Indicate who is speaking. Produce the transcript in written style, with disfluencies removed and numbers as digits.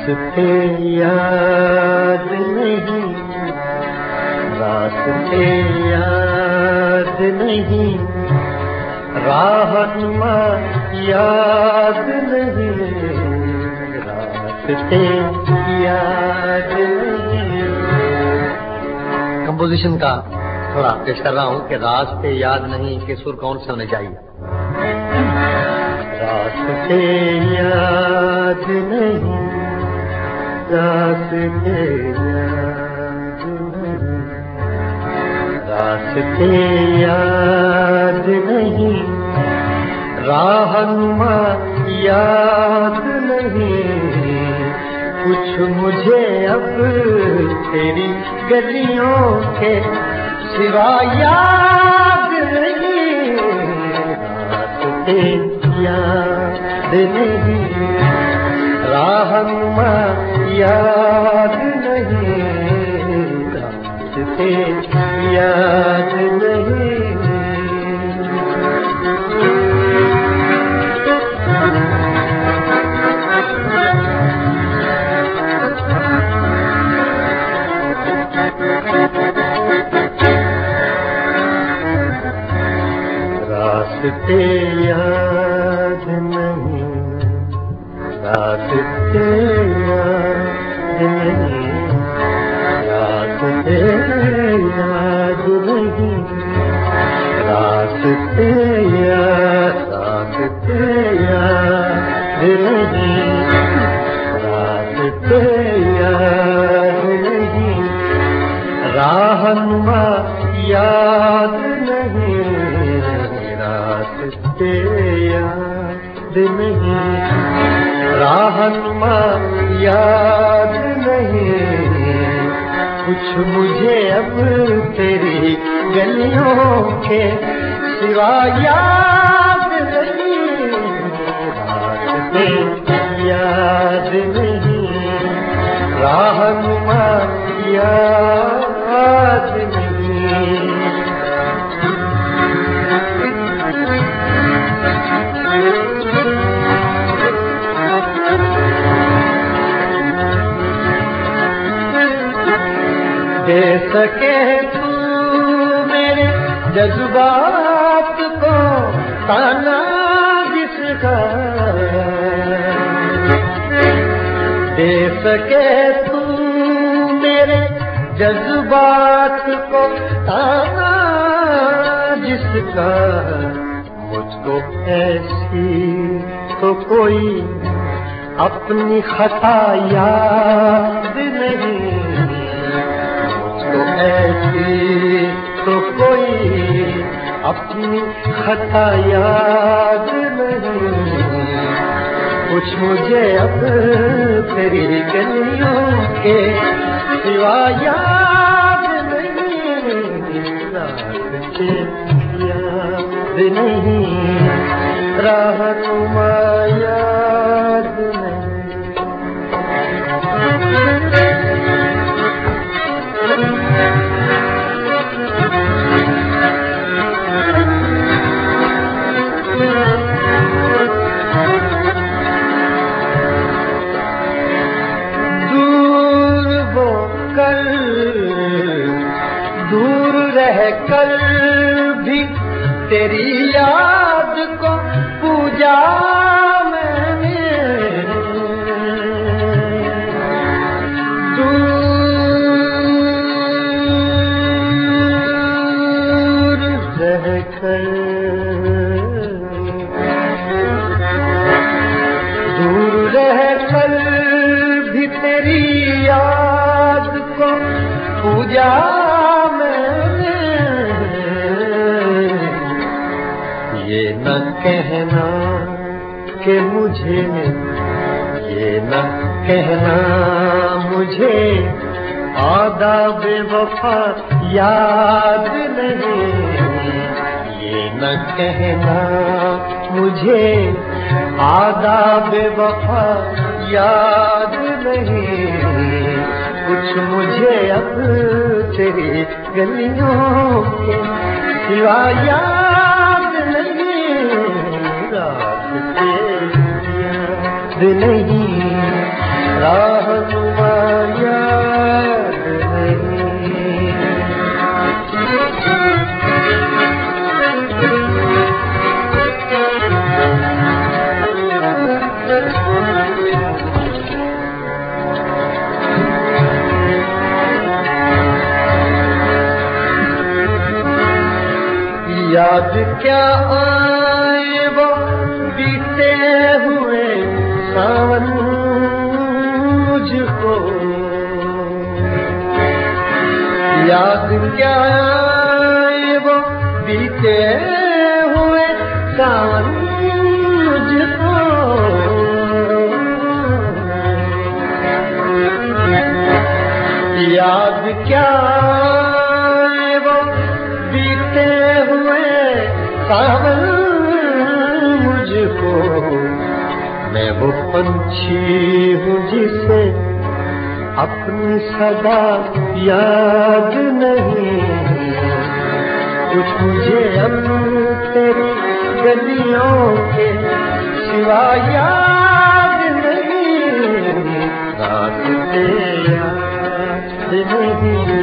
Speaker 1: रास्ते याद नहीं, रास्ते याद नहीं, राहनुमा याद नहीं, रास्ते याद नहीं। कंपोजिशन का थोड़ा पेश कर रहा हूँ कि रास्ते याद नहीं के सुर कौन से होने चाहिए। रास्ते याद नहीं, रास्ते याद नहीं, रास्ते याद नहीं, राहनुमा याद नहीं, कुछ मुझे अब तेरी गलियों के सिवा याद नहीं, रास्ते याद नहीं, राहनुमा याद नहीं, रास्ते याद नहीं। रास्ते याद नहीं, रास्ते याद नहीं, रास्ते याद नहीं, रास्ते याद नहीं, रास्ते याद नहीं, राहनुमा याद नहीं, रास्ते याद नहीं, राहनुमा याद नहीं, कुछ मुझे अब तेरी गलियों के सिवा याद नहीं, रास्ते याद नहीं, राहनुमा याद नहीं। दे सके तू मेरे जज्बात को ताना जिसका, दे सके तू मेरे जज्बात को ताना जिसका, मुझको ऐसी तो कोई अपनी खता याद नहीं, मुझको ऐसी तो कोई अपनी खता याद नहीं, कुछ मुझे अब तेरी गलियों के सिवा याद नहीं, रास्ते याद नहीं, राहनुमा याद नहीं। दूर रह कर भी तेरी याद को पूजा मैंने, दूर रह कर, दूर रह कर भी तेरी याद को पूजा न कहना कि मुझे, ये न कहना मुझे आदाब वफा याद नहीं, ये न कहना मुझे आदाब वफा याद नहीं, कुछ मुझे अब तेरी गलियों के सिवा याद नहीं, रास्ते याद नहीं, क्या आए वो बीते हुए सावन मुझको, याद क्या आए वो बीते हुए सावन मुझको, याद क्या आए वो बीते हुए सावन मुझको। मैं वो पंछी हूँ जिसे अपनी सदा याद नहीं, कुछ मुझे अब तेरी गलियों के सिवा याद नहीं, रात ते याद नहीं।